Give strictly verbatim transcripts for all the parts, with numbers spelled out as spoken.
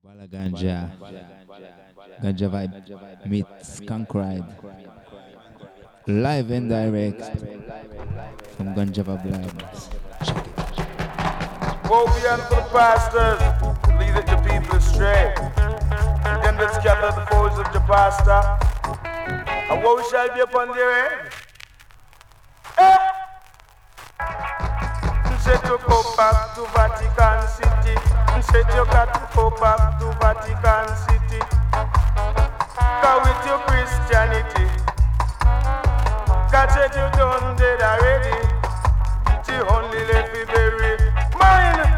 Bala Ganja, Ganja Vibe meets Skunk Ride, live and direct from Ganja Vibe Labs. Check it. Woe be unto the pastors, leadeth the people astray. And them that scatter the foes of the pastor, and woe shall be upon their head. Eh! Said to go back to Vatican City. Said you got to go back to Vatican City. Cause with your Christianity, God said you done dead already. She only left me bury mine.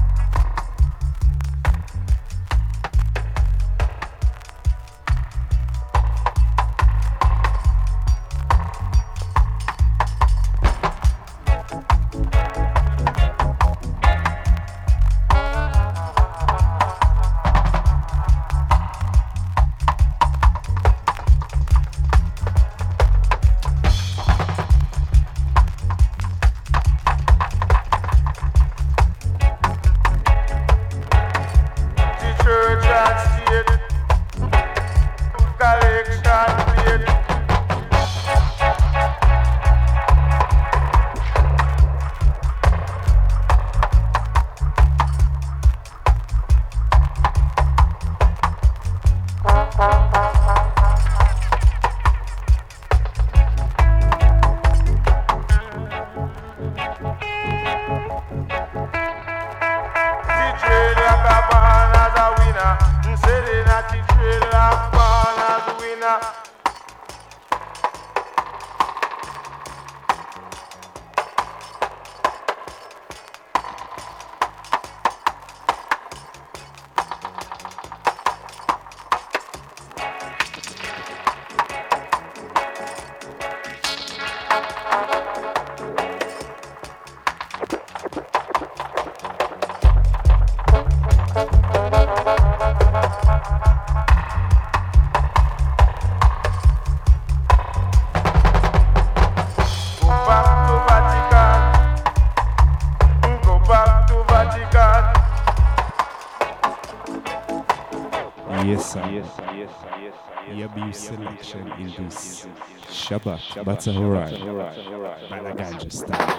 Selection in this Shabbat Batsahurai Bala Ganja style.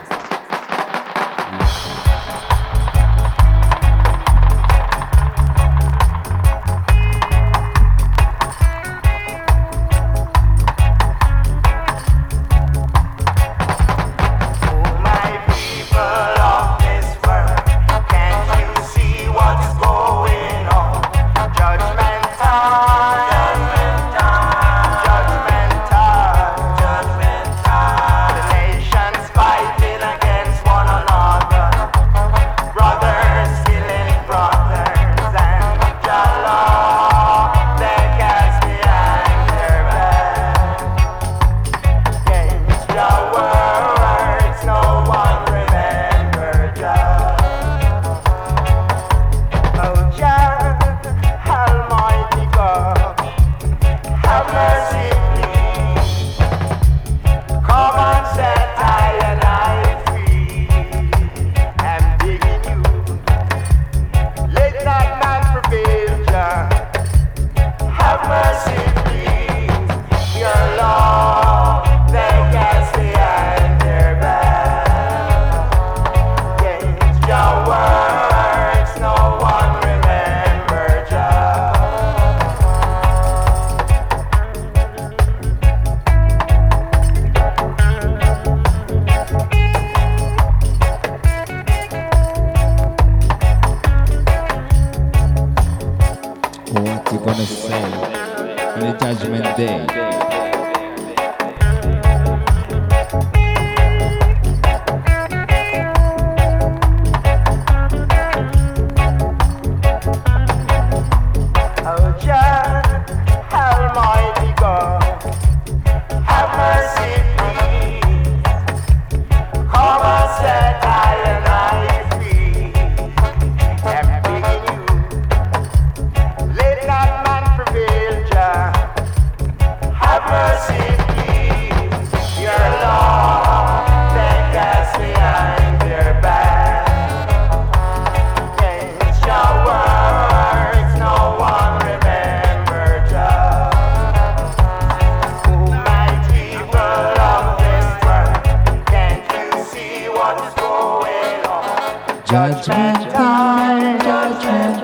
Have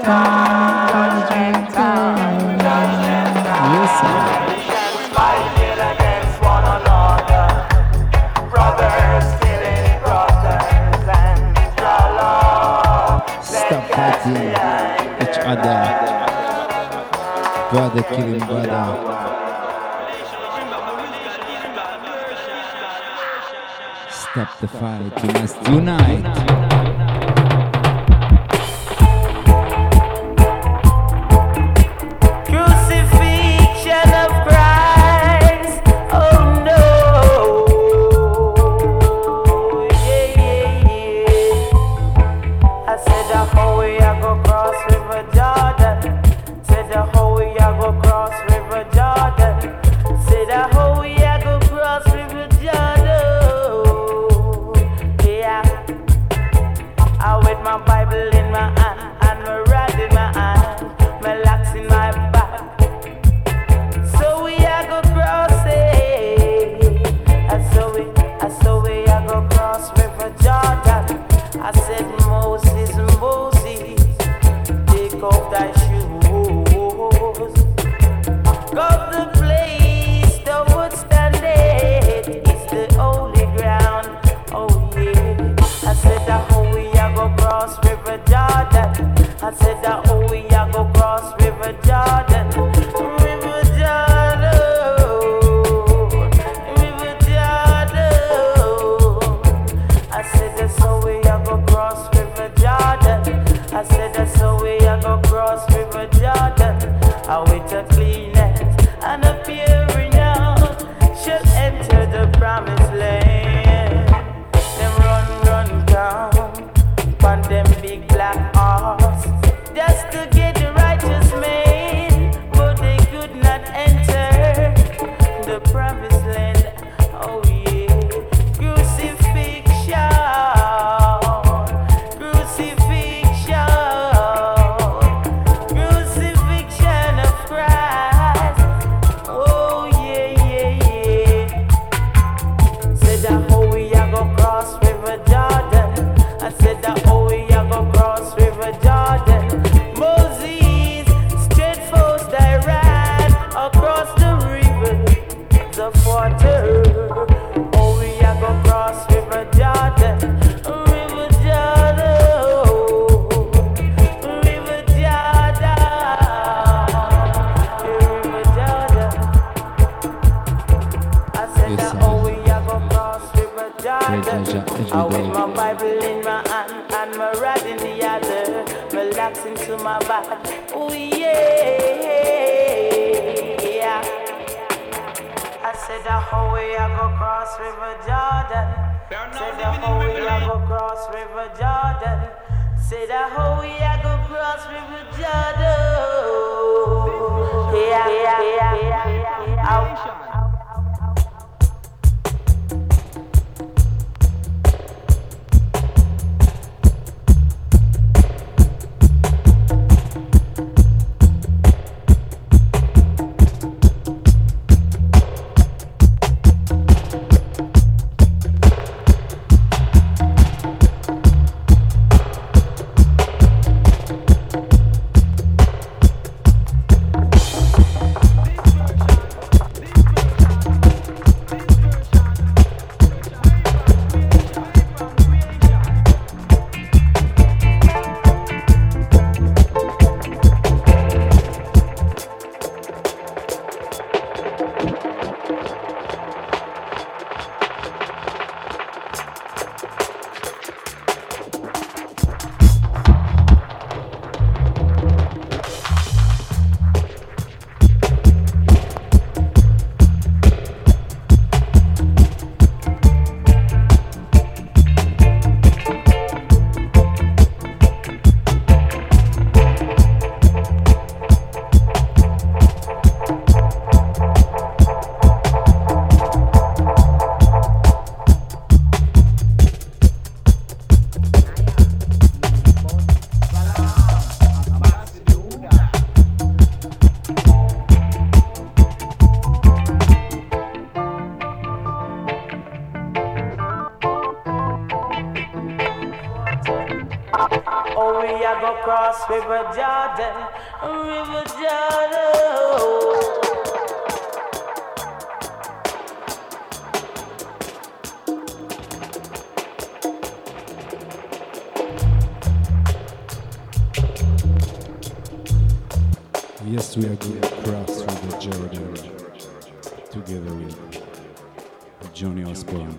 time, judgment time, judgment time. Yes, sir. Fighting against one another, brothers killing brothers, and your law. Stop fighting each other, brother killing brother. Stop the fight, we must unite. Crucifixion of Christ, oh no, yeah, yeah, yeah. I said the whole way I go cross River Jordan. Said the whole way I go cross River Jordan. Said the whole way I go cross River Jordan. I with my Bible in my hand and my rod in my hand, my locks in my back. So we a go cross it. I saw we, I saw we a go cross River Jordan. I said Moses, Moses, take off thy shoes. Go the place thou would stand it. It's the holy ground. Oh yeah. I said that whole we a go cross River Jordan. I said that oh we a go cross River Jordan. River Jordan, River Jordan. I said that's how we a go cross River Jordan. I said that's how we a go cross River Jordan. I wait a cleanness and a pure out shall enter the promised land. Them run, run down on them big black horse just to get the righteous man, but they could not enter the promised land. Oh yeah, crucifixion, crucifixion, crucifixion of Christ. Oh yeah, yeah, yeah. Said that how we a go cross River Jordan. I said that oh we a go cross River Jordan. Moses straight forth thy ran across the river of water. Oh we a go cross River Jordan. River Jordan, River Jordan, River Jordan. I said Yes, that sir. oh we a go cross River Praise Jordan. Jah I every with day. my Bible in my hand and my rod in the other, my locks into my back. Oh yeah. I said the whole way I go cross River Jordan. Said the whole way I go cross River Jordan. Said the whole way I go cross River Jordan. Yeah, yeah, yeah, yeah, yeah. Out. cross River Jordan, River Jordan. Yes, we are going to cross River Jordan together with Johnny Osborne.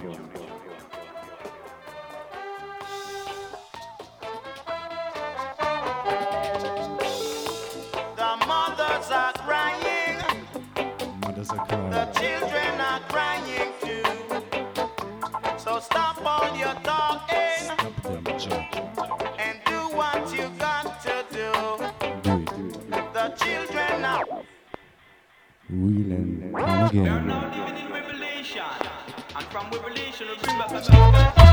The mothers are crying. Mothers are crying. The children are crying too. So stop all your talking. Stop them, Jack. And do what you got to do. Do it, do it. The children are. Wheel and come again. We are now living in revelation, and from revelation we bring back the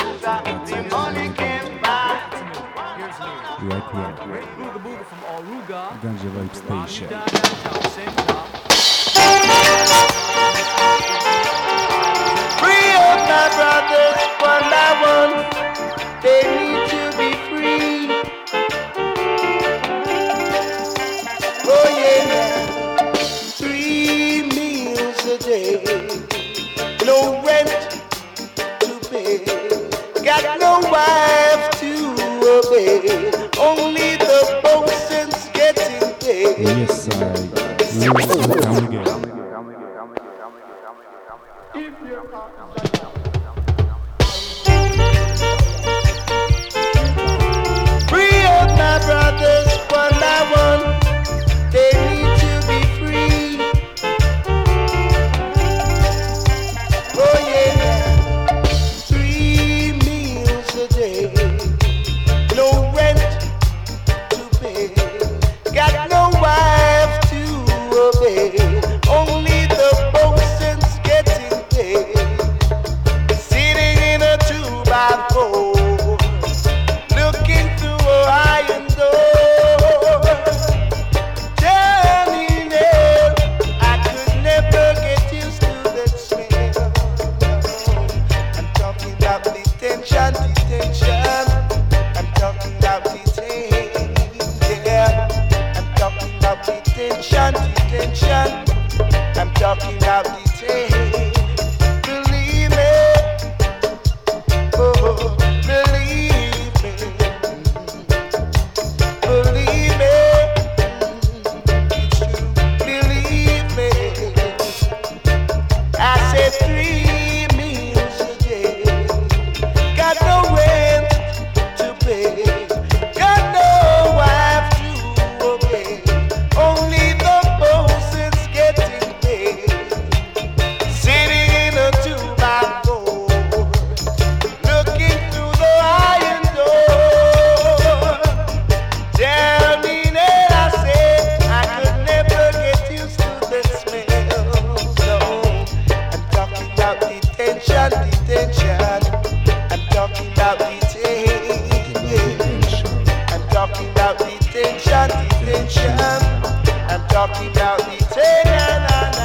the money can buy. Right here. Ganja Vibe Station. Free up my brothers, one by one. They need to be free. Oh yeah, three meals a day, no rent to pay, got no wife to obey, only the bosun's getting paid. Yes, I. Come again. Free up my brothers, one by one. They need to be free. Oh yeah, three meals a day, no rent to pay, got no wife to obey, only the bosun's getting paid. Sitting in a two by four, looking through a iron door. Turning there, I could never get used to that smell. I'm talking about detention, detention. I'm talking about detention. Yeah. I'm talking about detention, detention. I'm talking about detention. Believe me. Oh, believe me. Believe me. It's true. Believe me. I said three meals a day. Got no rent to pay. Got no wife to obey. Only the bosun's getting paid. Sitting in a two by four, looking through the iron door. Down in it, I said I could never get used to the smell. So I'm talking about detention, detention. I'm talking about detention. I'm talking about detention, detention. I'm talking about detention.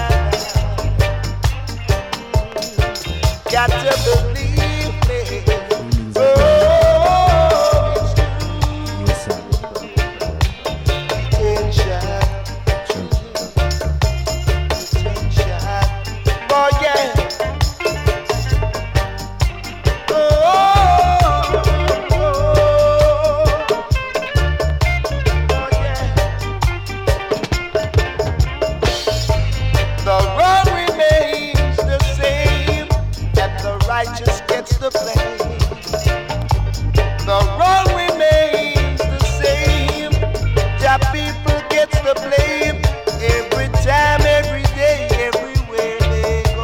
Got to believe me. Oh, it's true. Yes, sir. Detention, detention. Boy, yeah. Oh, oh, yeah. The road remains the same, and the righteous gets the blame. The road remains the same, the people gets the blame. Every time, every day, everywhere they go.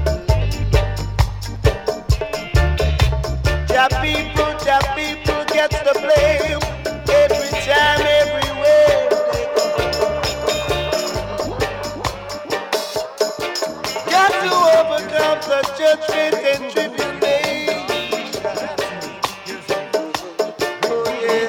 The people, the people gets the blame. Every time, everywhere they go. Got to overcome the judgment and tribulation. Oh yeah.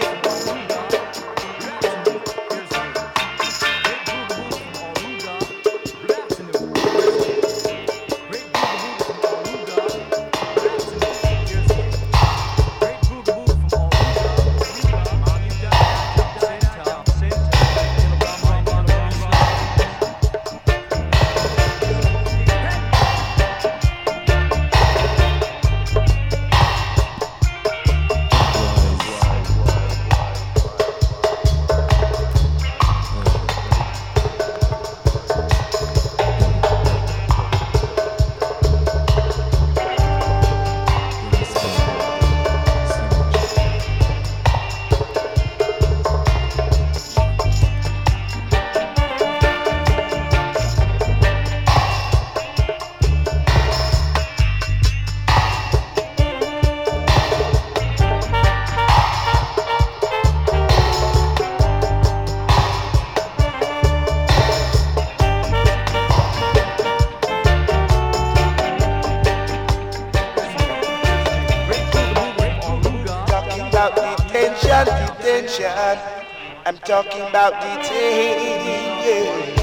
detention, detention. I'm talking about detain, yeah.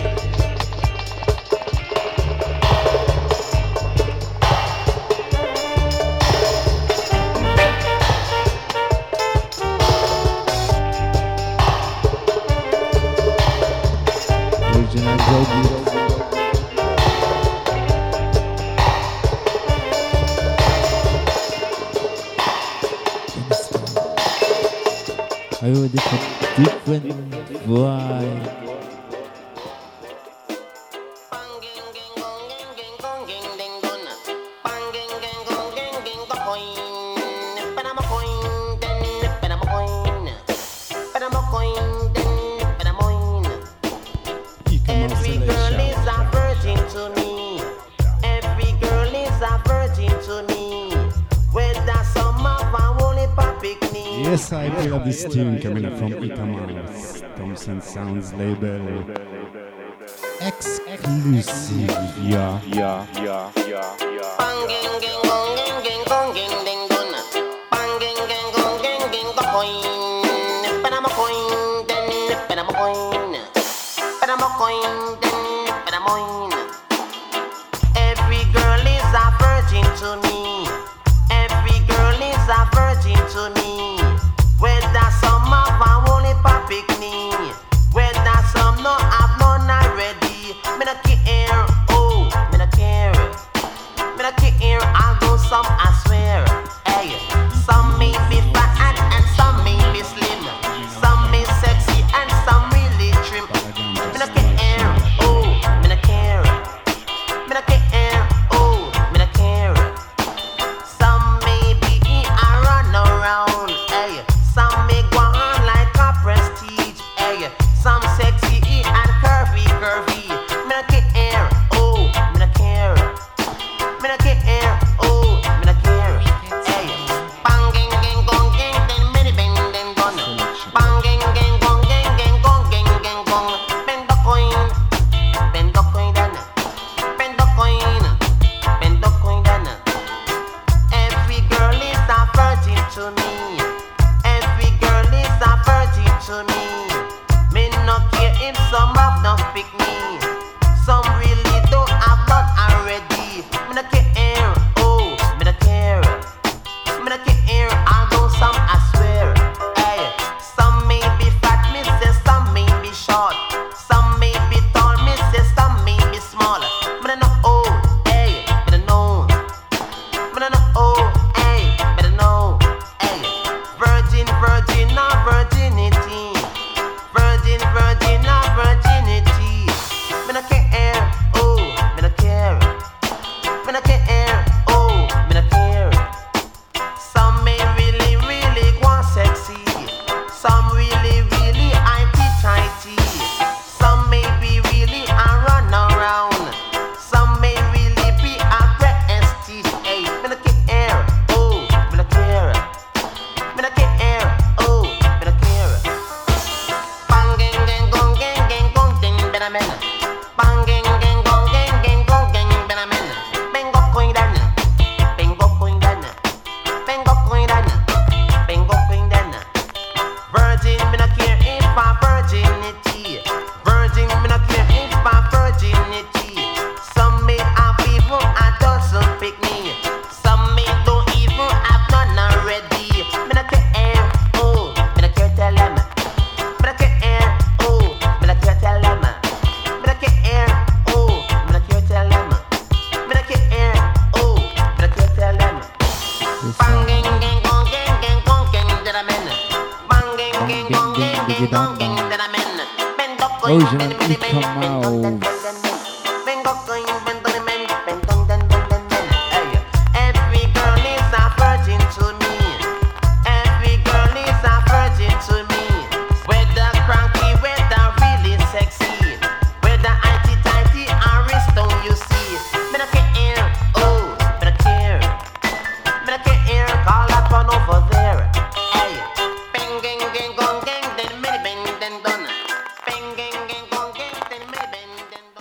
Original Joe. I heard different, different vibe. Every girl is a virgin to me. Every girl is a virgin to me. Whether some of a holy picnic. Yes, I play up this tune coming up from Ikamas, Thompson Sounds label. Exclusive, yeah, yeah, yeah, yeah, yeah. Banging, gang, gong, gang, gang, gong, gang, ding, dong. Banging, gang, gong, gang, gang, gong, coin. But I'm a coin, then, but I'm a coin. But I'm a coin, then, but I'm a coin. Every girl is a virgin to me. Every girl is a virgin to me. Whether some of a holy picnic, whether some no have none already. Me no care, oh, me no care. Me no care, I'll do some, I swear. Hey, some may be fat and, and some may be slim. Some may sexy and some really trim. Me no care, oh, me no care. Me no care, oh, me no care. Some may be a run around, hey. Some may go on like a prestige, hey. Some sexy and curvy, curvy. Me no care, oh, me no care. Me no care, oh, me no care. Hey, banging, gang, gong, gang, then many bang, then gone. Banging, gang, gong, gang, gang, gong, gang, gang, gong. Bend the coin, bend the coin, then. Bend the coin, bend the coin, then. Every girl is a virgin to me. Every girl is a virgin to me. Me no care if some have not pick me. Some really don't have not already. Me no care, oh, me no care. Me no care, I'll do some, I swear. Hey, some may be fat, me say some may be short. Some may be tall, me say some may be small. Me no know, oh, hey, me no know. Me no know, oh, hey, me no know. Hey, virgin, virgin, or virginity. Virgin, virgin, or virginity. Me no care, oh, me no care. Me no care, oh, me no care. Some may really, really want sexy. Some really, really tighty-tighty. Some may be really a run around. Some may really be a prestige. Hey, me no care, oh, me no care. Me no care, oh, me no care. Banging, gang, gong, gang, gang, gong, ding, ben amen. Banging, gang, gong, gang, gang, gong, gang, ben amen. Bengo coin dan, bengo coin dan, bengo coin dan, bengo coin dan. Virgin, me no care if a virginity. Virgin, me no care if a virginity. Some may have even a dozen pick me. Some may don't even have none already. Me no care, oh, me no care tell them. Me no care, oh, me no care tell them. Me no care, oh, me no care tell them. Me no care, oh, me no care tell them. Banging, gang, gong, gang, gang, gong, gang, that I'm in. Banging, gang, gong, gang, gang, gong, gang, that I'm in. Bend the coin, Original bend, bend, bend, bend, Ikamas. bend, bend, bend. Bend the coin, bend the men, bend, bend, bend, bend, bend, bend. Hey, every girl is a virgin to me. Every girl is a virgin to me. Whether cranky, whether really sexy, whether tighty-tighty or wrist on you see. Me no care, oh, me no care. Me no care, call that one over there. Hey, bang, gang, gang, gong, gang, then many bang, then done. Bang, gang, gang, gong, gang, then many bang, then done.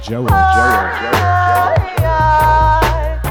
Joel, Joel, Joel, Joel.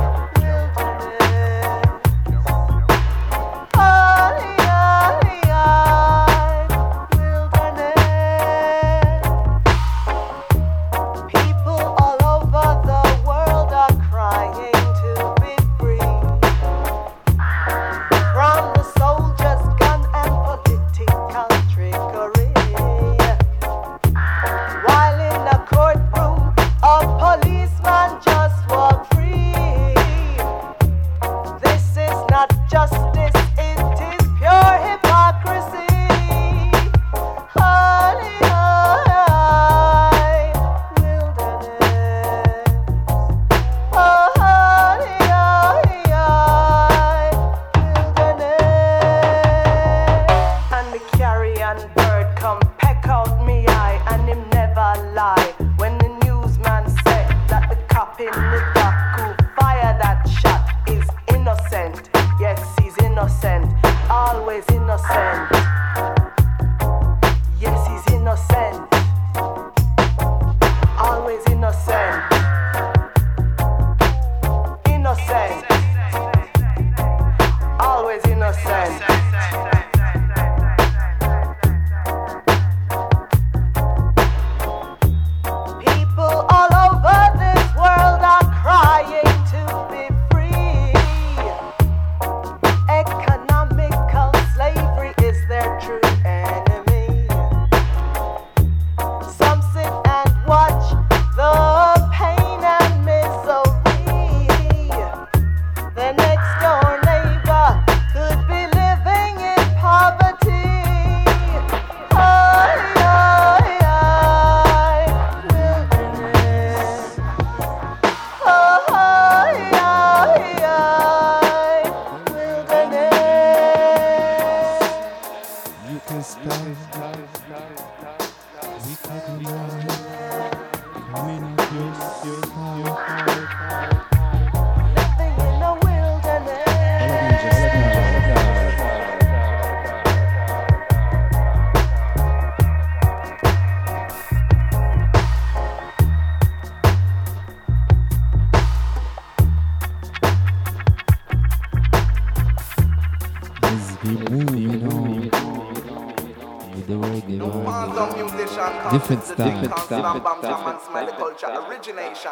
Different style. Different style. Slam bam jam and smell the culture origination.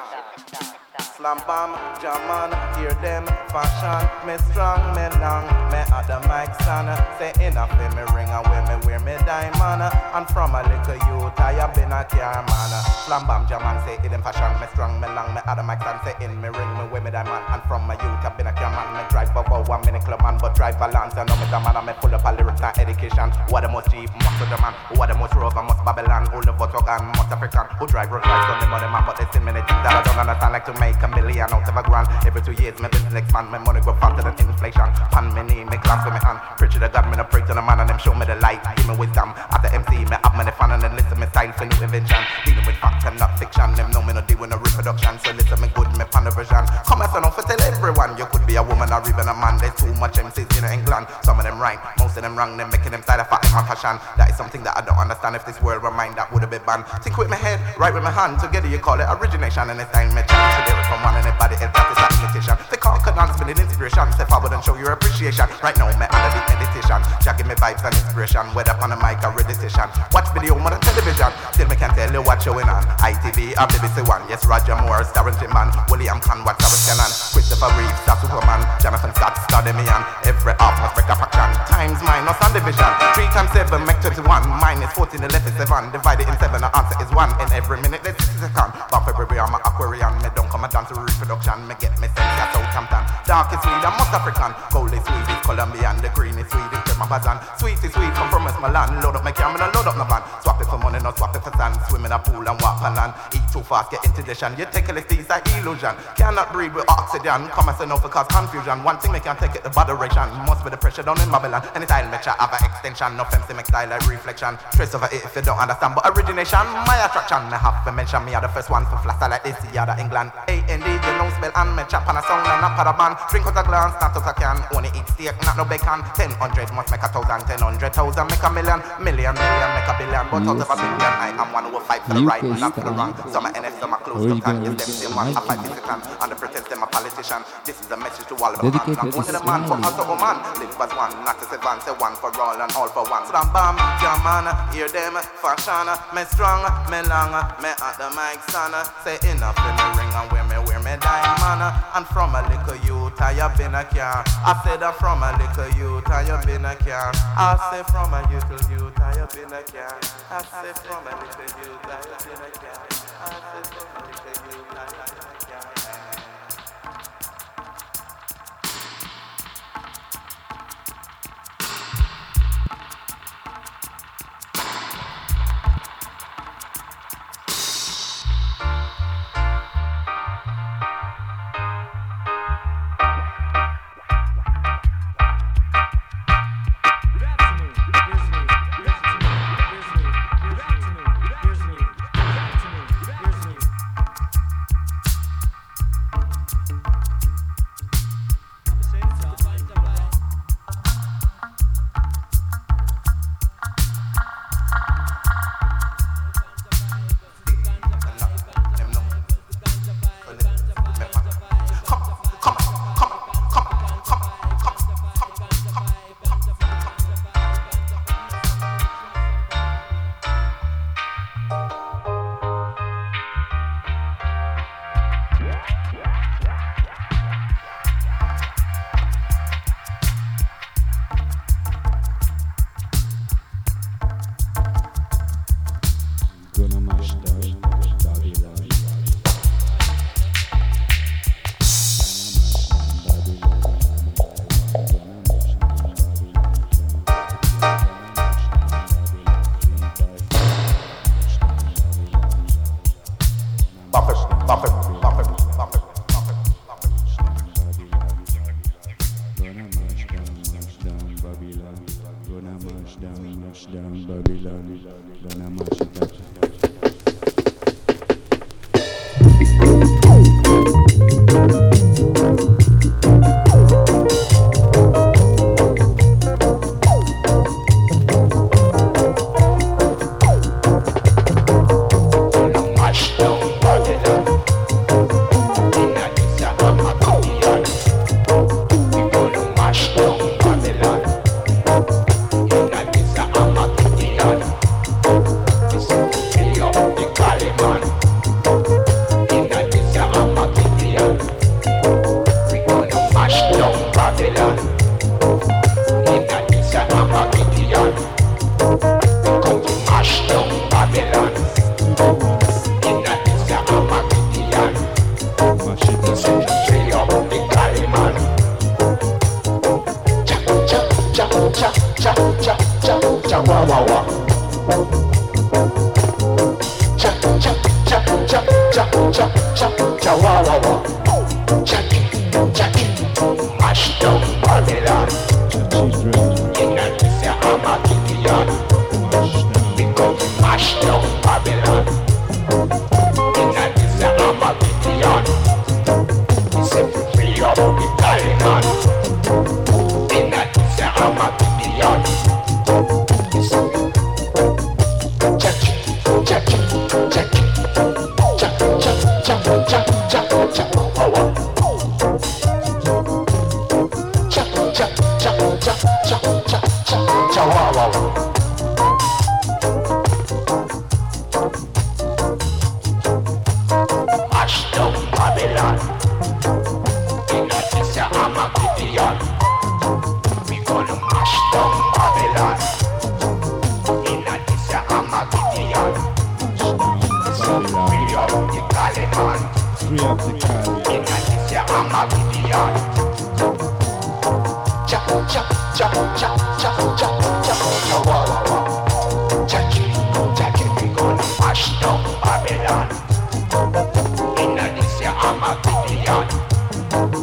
Slam bam jam and hear them fashion. Me strong, me long, me at the mic stand. Say enough in me ring and when me wear me diamond. And from a little youth I have been a car man. Slam bam jam and say in them fashion. Me strong, me long, me at the mic stand. Say in me ring, me wear me diamond. And from a youth I been a car man. Me drive about one minute club man, but drive balance. And know me the man and me full up a lyrics and education. What the most cheap, most of the man. What the most rough and most Babylon. All the vote and most African. Who drive road rights on the mother man. But they still many things that I don't understand. Like to make a million out of a grand. Every two years my business expand. My money grow faster than inflation. Pan me knee, me clap with me hand. Preach to the God, me no pray to the man. And them show me the light, give me wisdom. At the M C, me up me the fan. And then listen me style for new invention. Dealing with facts and not fiction. Them know me no deal with no reproduction. So listen me good, me pan the version. Come as I know for tell everyone. You could be a woman or even a man. There's too much M Cs in England. Some of them right, most of them wrong. Them making them style of fat in my fashion. That is something that I don't understand. If this world were mine, that would have been banned. Think with my head, right with my hand. Together you call it origination. And it's time me chat. So there is from one anybody else that is an imitation. They can't dance with an inspiration. Step forward and show your appreciation. Right now me under the meditation. Jah give me vibes and inspiration. Whether on the mic or recitation. Watch video on the television. Still me can tell you what's showing on I T V or B B C One. Yes, Roger Moore, starring Man, William Khan, what's our canon. Christopher Reeves, Star Superman, Jonathan Scott, Star Demian. Every half must break a faction. Times minus and division. Three times seven make twenty-one. Minus fourteen, eleven, seven. Divided in seven, the answer is one. In every minute, there's sixty seconds. But February, I'm an Aquarian. Me don't come and dance to reproduction. Me get me sexy at Southampton. Dark is sweet, I'm most African. Gold is sweet, it's Colombian. The green is sweet, it's my bazan. Sweet is sweet, come from my land. Load up my camera, load up my van. Swap it for money, not swap it for sand. Swim in a pool and walk on land. Eat too fast, get indigestion. You take a list, it's like illusion. Cannot breathe with oxygen. Come as I know for cause confusion. One thing they can take it, the moderation. Must be the pressure down in Babylon. Anytime me chat have an extension. action. No fancy make style like reflection. Trace over it if you don't understand. But origination, my attraction. Me have to mention me are the first one to flatter like this. Yeah, the England. A N D, you know spell and me chop on a sound and not for the band. Drink out a glance, not out a can. Only eat steak, not no bacon. Ten hundred must make a thousand. Ten hundred thousand make a million. Million, million make a billion. But out of a billion, I am one who will fight for the right, not for the wrong. Some are N F, some are close to can. Give them same one, a five visitant. And the pretend them a politician. This is a message to all of them. Not only the man, but also a man. Live as one, not as advance. Say one for all and all for one. Slam bam, jam man, hear them, fashion. Me strong, me long, me at the mic son. Say enough in the ring and wear me, wear me diamond. And from a little youth, I have been a car. I said that from a little youth, I have been a car. I say from a little youth, I have been a car. I say from a little youth, I have been a car. I say from a little youth, I have been a car.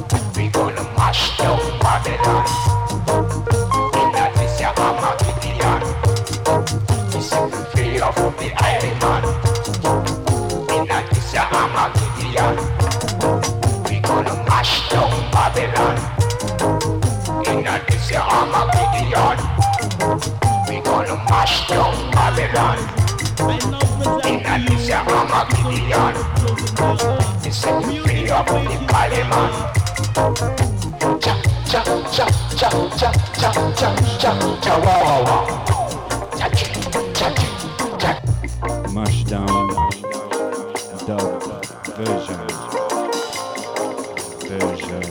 Babylon. In that this year, I'm a Gideon. Gideon. We gonna mash down Babylon. Inna this a Armageddon. They set you free up the Kaliman. Cha cha cha cha cha cha cha cha cha wow wow wow. Cha cha cha cha. Mash down dub version. Version.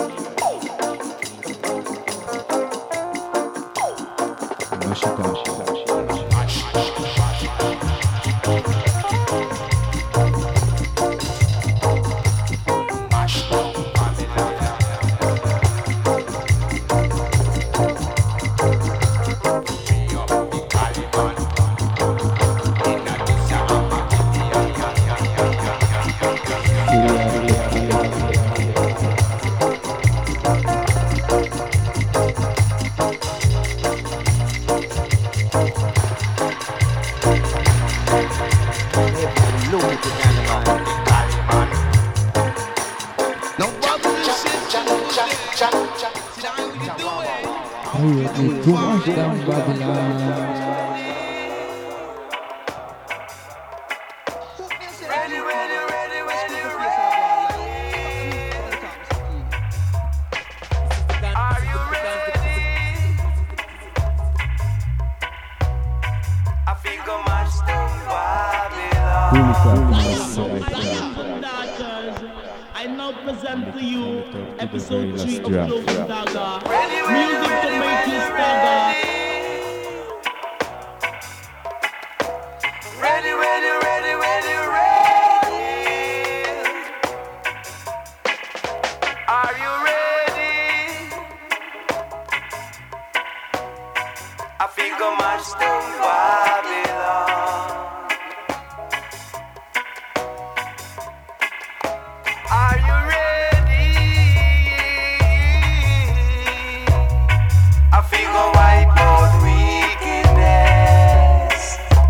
Mash it down. Too much down Babylon. Ready, ready, ready, ready, ready. Are you ready? I feel go much to Babylon. I now present to you episode three of draft. Cloak and Dagger. Music to make you stagger. Ready, ready, ready, ready, ready. Are you ready? I feel go much to Babylon. Are you ready? I feel go wipe out wickedness.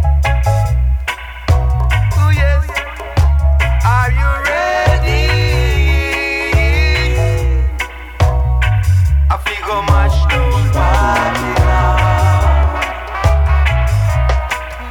Oh yes. Are you ready? I feel go much to Babylon.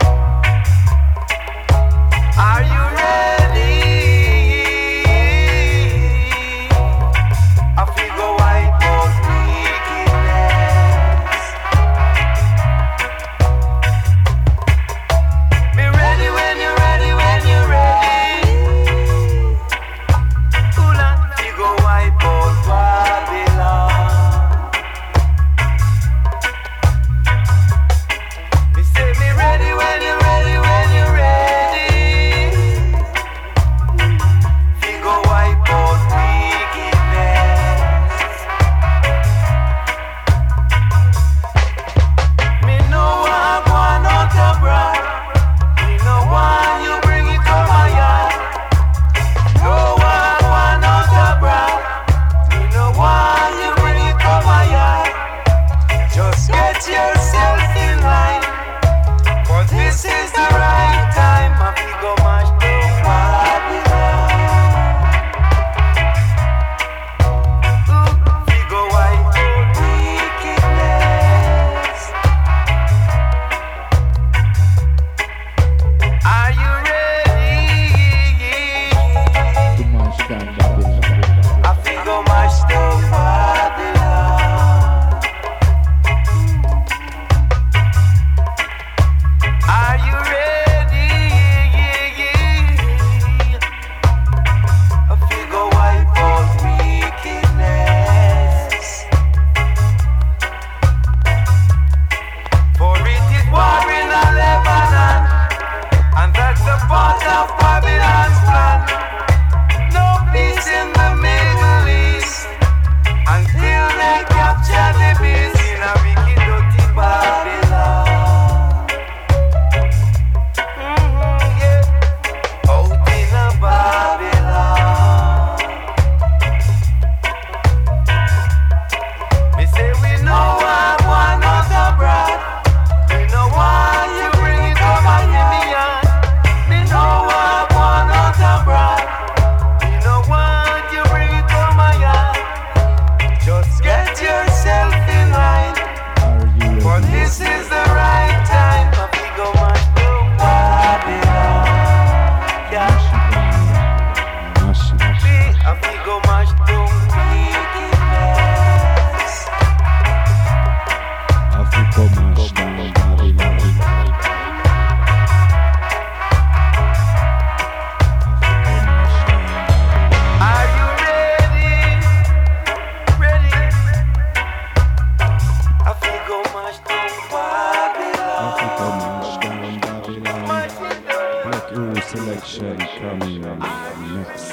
selection coming next.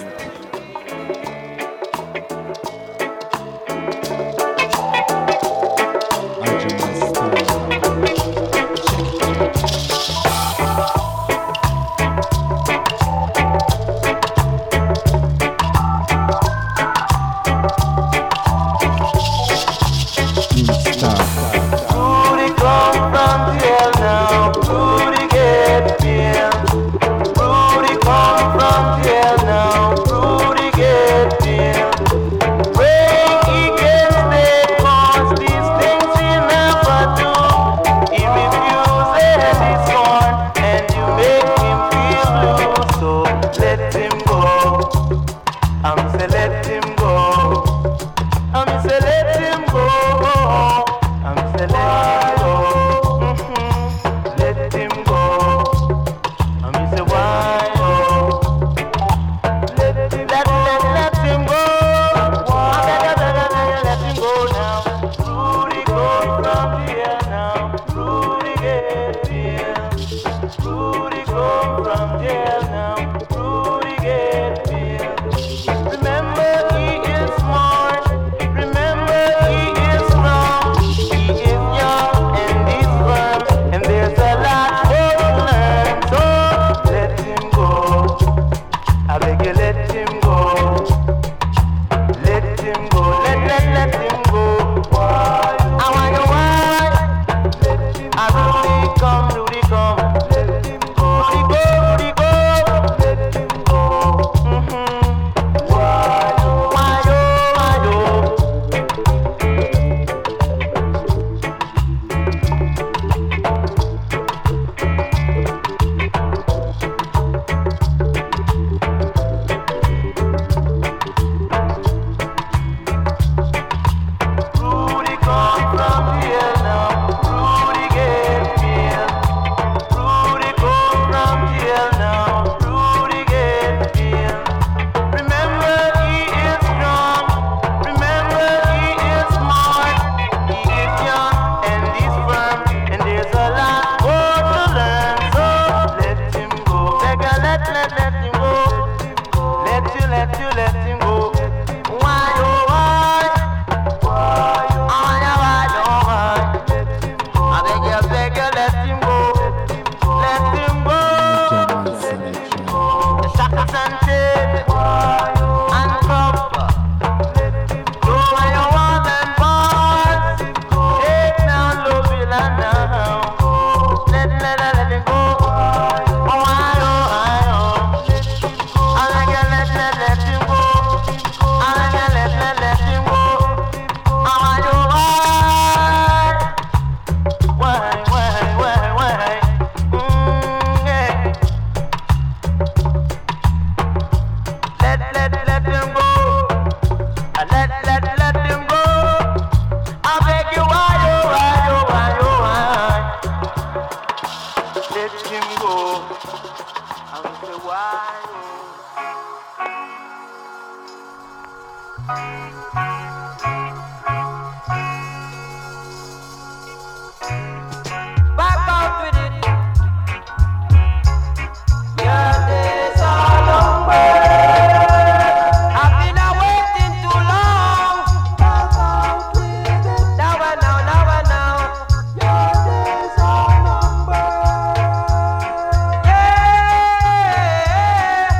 Yeah.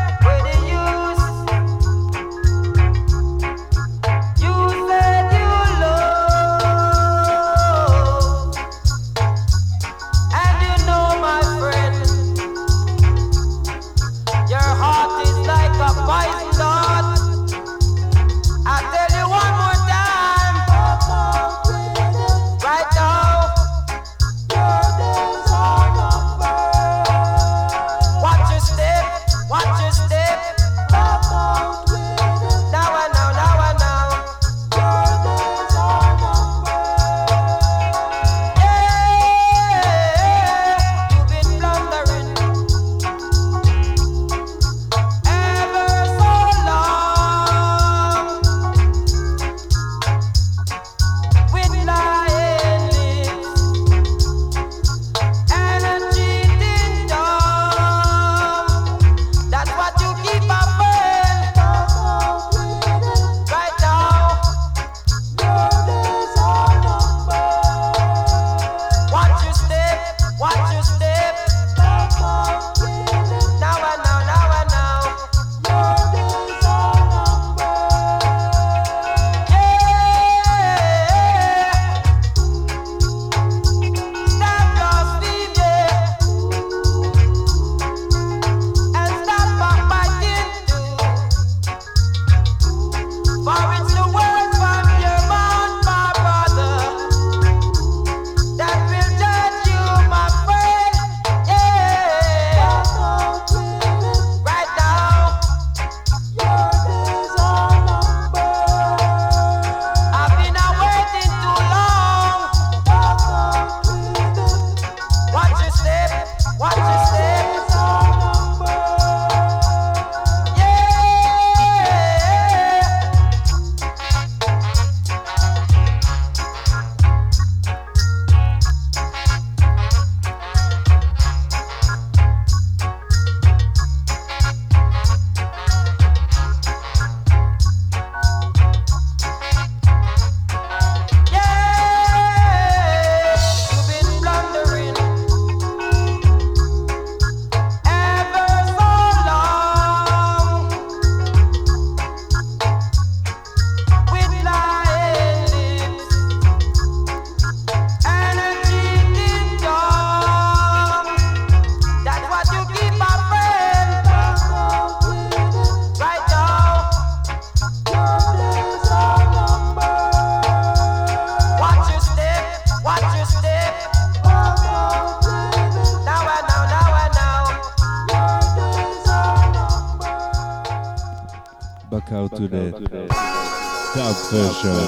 Back out to the dub version.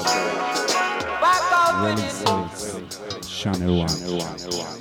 Releases Channel One.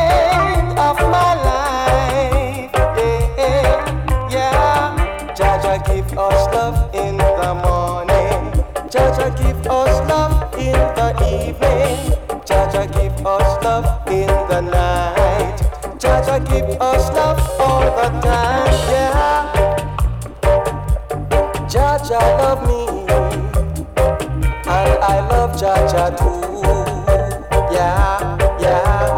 Jaja Jaja give us love in the morning. Jaja give us love in the evening. Jaja give us love in the night. Jaja give us love all the time, yeah. Jaja love me, and I love Jaja too, yeah, yeah.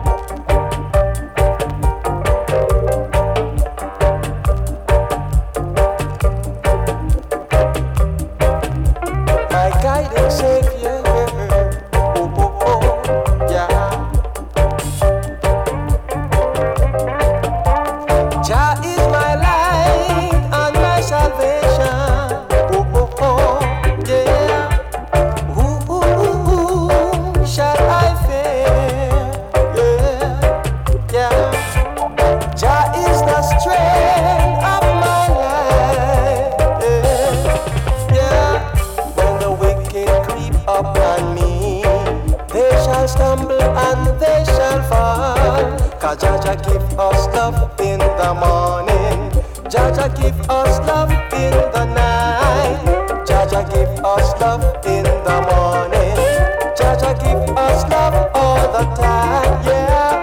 My guiding Savior, oh, oh, oh, yeah. Jah is my light and my salvation, oh, oh, oh, yeah. Who, who, who shall I fear? Yeah, yeah. Jah is the strength of my life, yeah, yeah. When the wicked creep upon me, they shall stumble and they shall fall. Cause Jaja give us love in the morning. Jaja give us love in the night. Jaja give us love in the morning. Jaja give us love all the time, yeah.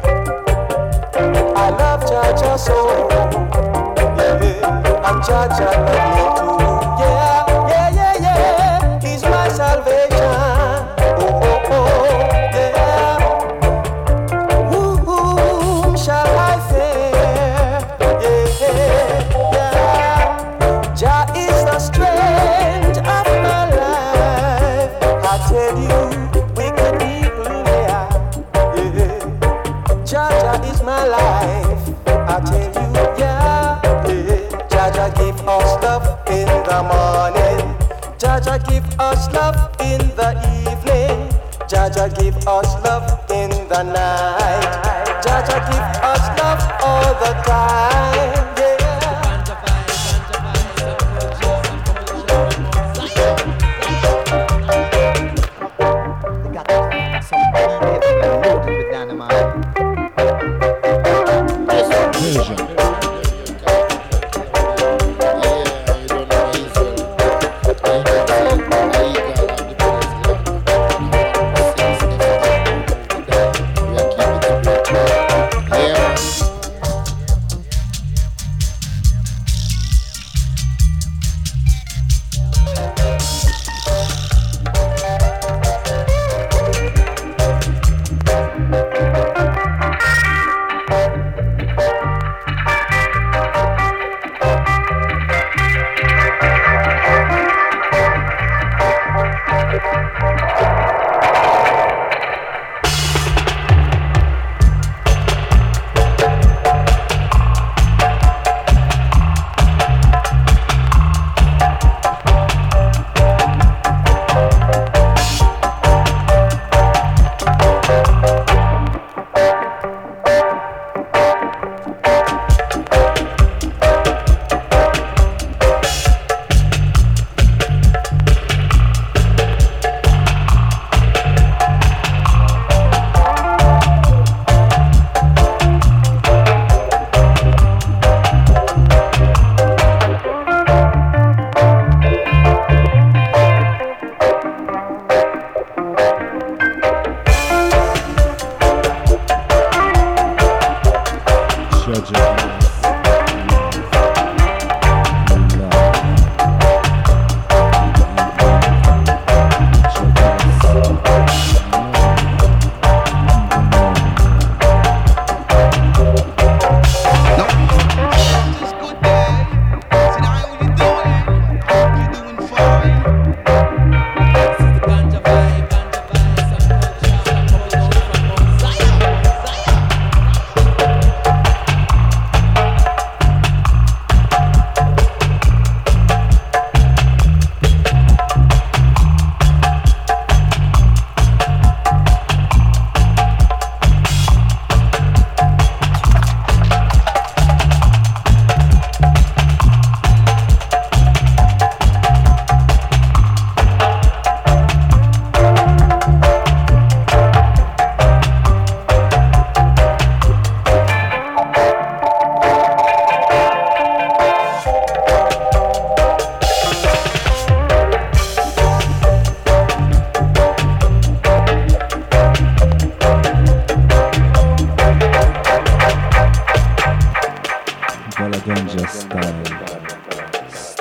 I love Jaja so, yeah. And Jaja love me too, yeah, yeah, yeah, yeah. He's my salvation, oh, oh, oh, yeah. Whom shall I fear? Yeah, yeah. Jah is the strength of my life. I tell you, wicked people, yeah, yeah. Jah is my life. I tell you, yeah, yeah. Jah give us love in the morning. Jah give us love in the evening. Jah give us love in the night. Jaja give us love all the time, yeah. They got some heavy loaded with dynamite. Version. We are keeping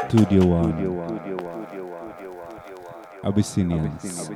Studio One, Abyssinians.